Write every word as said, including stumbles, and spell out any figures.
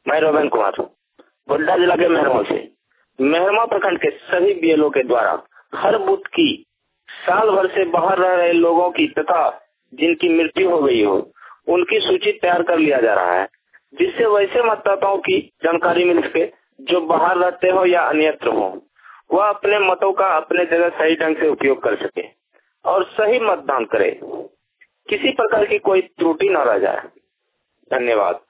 मैं रोहन कुमार गोड्डा जिला के मेहरमा से। मेहरमा प्रखंड के सभी बीएलओ के द्वारा हर बूथ की साल भर से बाहर रह रहे लोगों की तथा जिनकी मृत्यु हो गई हो उनकी सूची तैयार कर लिया जा रहा है, जिससे वैसे मतदाताओं की जानकारी मिल सके जो बाहर रहते हो या अन्यत्र हो, वह अपने मतों का अपने जगह सही ढंग से उपयोग कर सके और सही मतदान करे, किसी प्रकार की कोई त्रुटि न रह जाए। धन्यवाद।